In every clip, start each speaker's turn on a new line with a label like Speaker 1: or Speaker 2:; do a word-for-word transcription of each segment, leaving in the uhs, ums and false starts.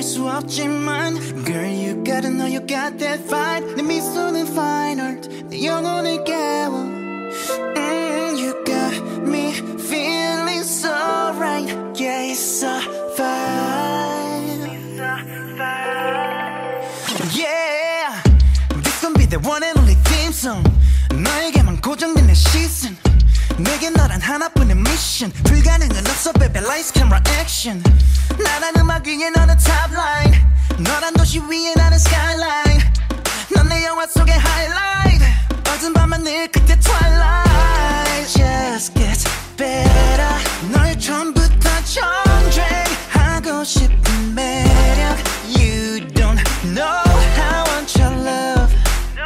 Speaker 1: 수 없지만 Girl you gotta know you got that fight 내 미소는 fine art 내 영혼을 깨워 mm, You got me feeling so right Yeah it's so fine Yeah This gon' be the one and only theme song 너에게만 고정된 내 시선 내게 너란 하나뿐인 미션 불가능은 없어 baby lights camera action 나란 음악 위에 너는 top line 너란 도시 위에 나는 skyline 넌 내 영화 속의 highlight 어두운 밤하늘 그때 twilight Just gets better 널 처음부터 정죄하고 싶은 매력 You don't know how I want your love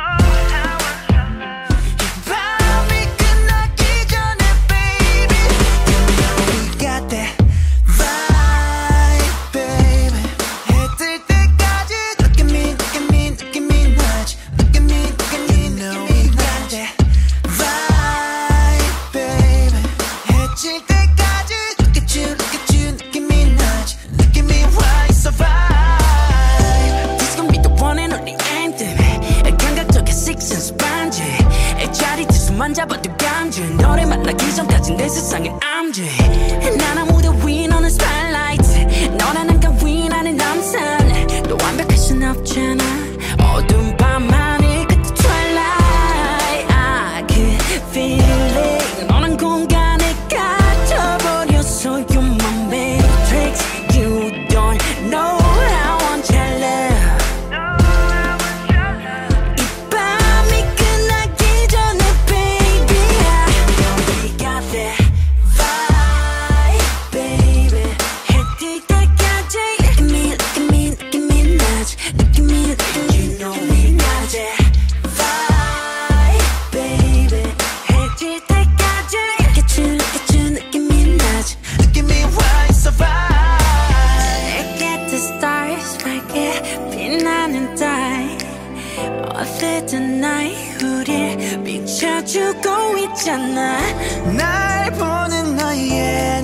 Speaker 1: 잡아도 간지 너를 만나기 전까진 내 세상엔 암지 난 아무도 위 너는 spotlight 너란 한강 위 나는 남산 너 완벽할 순 없잖아 어두운 밤하늘 끝에 twilight I could feel it 너란 공간에 갇혀버렸어 You're my matrix You don't know how I want your love 우릴 비춰주고 있잖아 날 보는 너의